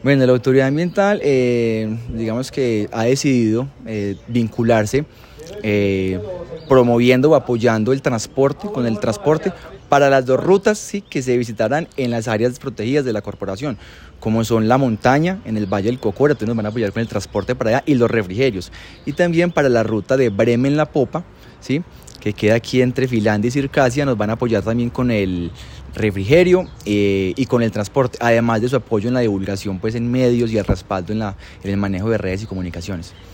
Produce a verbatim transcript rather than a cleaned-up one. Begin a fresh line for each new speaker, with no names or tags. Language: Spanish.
Bueno, la autoridad ambiental, eh, digamos que ha decidido eh, vincularse, eh, promoviendo o apoyando el transporte, con el transporte para las dos rutas sí, que se visitarán en las áreas protegidas de la corporación, como son la montaña en el Valle del Cocora, entonces nos van a apoyar con el transporte para allá y los refrigerios, y también para la ruta de Bremen-La Popa, ¿sí?, que queda aquí entre Finlandia y Circasia, nos van a apoyar también con el refrigerio eh, y con el transporte, además de su apoyo en la divulgación pues en medios y el respaldo en, la, en el manejo de redes y comunicaciones.